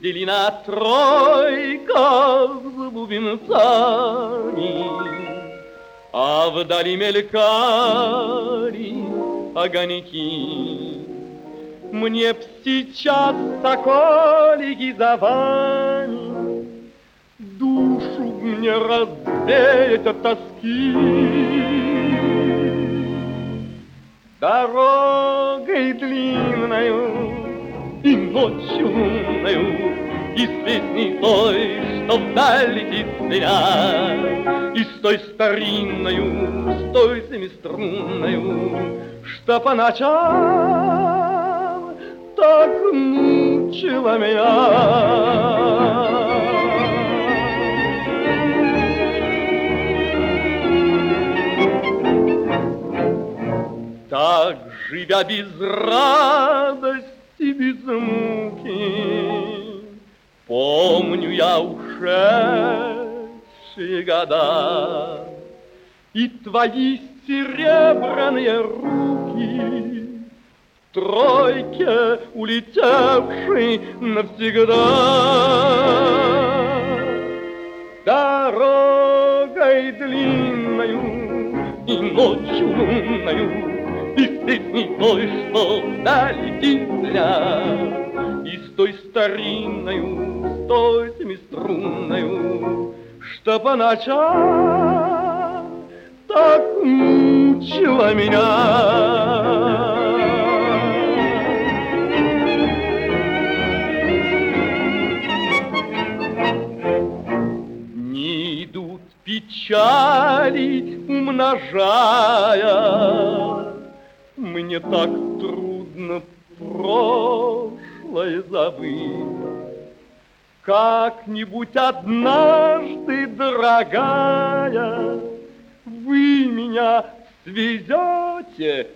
Зелена тройка с бубенцами, а вдали мелькали огоньки. Мне б сейчас, соколики, за вами душу мне развеять от тоски. Дорогой длинною и ночью лунною, и с песней той, что вдаль летит меня, и с той старинною, с той семиструнною, что по ночам так мучила меня. Так, живя без радости, без муки, помню я ушедшие года и твои серебряные руки в тройке, улетевшей навсегда. Дорогой длинною и ночью лунною, и с песней той, что долетит меня, и с той старинною, с той семиструнною, что по ночам так мучила меня. Не идут печали, умножая, мне так трудно прошлое забыть. Как-нибудь однажды, дорогая, вы меня свезете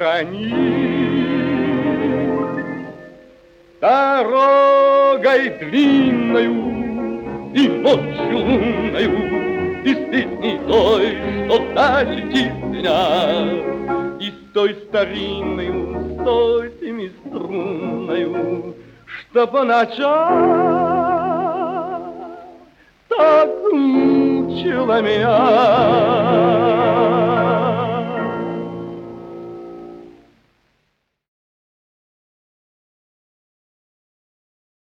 хранить. Дорогой длинною и ночью лунною, и с песней той, что вдаль летит меня, и с той старинною, с той семиструнною, что по ночам так мучила меня.